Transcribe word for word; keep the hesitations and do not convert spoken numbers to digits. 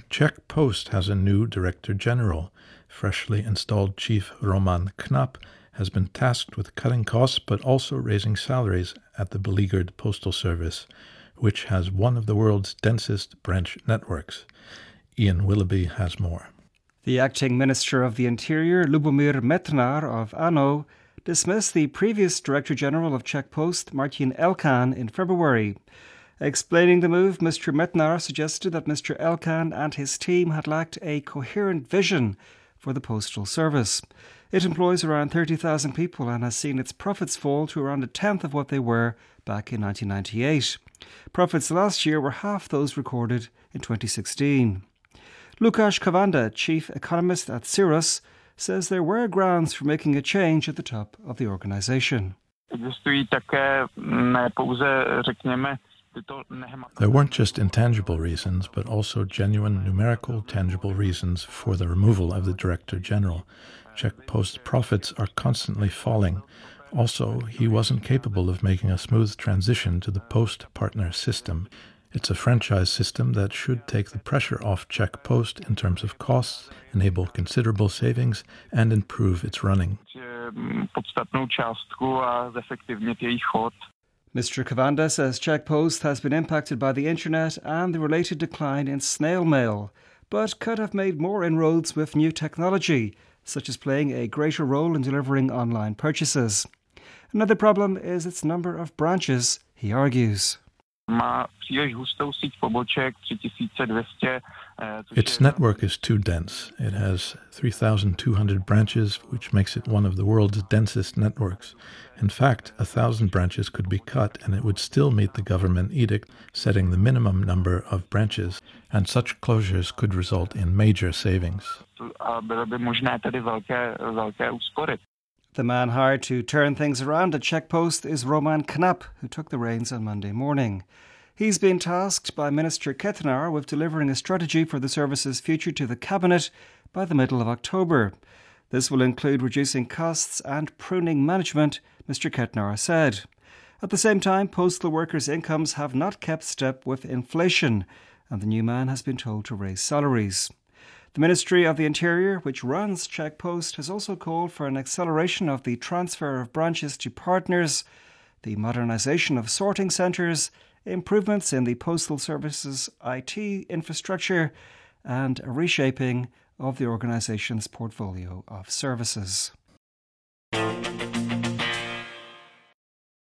Czech Post has a new Director General. Freshly installed Chief Roman Knap has been tasked with cutting costs but also raising salaries at the beleaguered postal service, which has one of the world's densest branch networks. Ian Willoughby has more. The acting Minister of the Interior, Lubomír Metnar of ANO, dismissed the previous Director General of Czech Post, Martin Elkan, in February. Explaining the move, Mister Metnar suggested that Mister Elkan and his team had lacked a coherent vision for the postal service. It employs around thirty thousand people and has seen its profits fall to around a tenth of what they were back in nineteen ninety-eight. Profits last year were half those recorded in twenty sixteen. Lukáš Kavanda, chief economist at Cirrus, says there were grounds for making a change at the top of the organisation. There weren't just intangible reasons, but also genuine numerical, tangible reasons for the removal of the Director General. Czech Post's profits are constantly falling. Also, he wasn't capable of making a smooth transition to the Post partner system. It's a franchise system that should take the pressure off Czech Post in terms of costs, enable considerable savings, and improve its running. Mister Kavanda says Czech Post has been impacted by the internet and the related decline in snail mail, but could have made more inroads with new technology, such as playing a greater role in delivering online purchases. Another problem is its number of branches, he argues. Its network is too dense. It has three thousand two hundred branches, which makes it one of the world's densest networks. In fact, a thousand branches could be cut and it would still meet the government edict setting the minimum number of branches, and such closures could result in major savings. The man hired to turn things around at Czech Post is Roman Knap, who took the reins on Monday morning. He's been tasked by Minister Kettner with delivering a strategy for the service's future to the Cabinet by the middle of October. This will include reducing costs and pruning management, Mister Kettner said. At the same time, postal workers' incomes have not kept step with inflation, and the new man has been told to raise salaries. The Ministry of the Interior, which runs Czech Post, has also called for an acceleration of the transfer of branches to partners, the modernisation of sorting centres, improvements in the postal service's I T infrastructure, and a reshaping of the organisation's portfolio of services.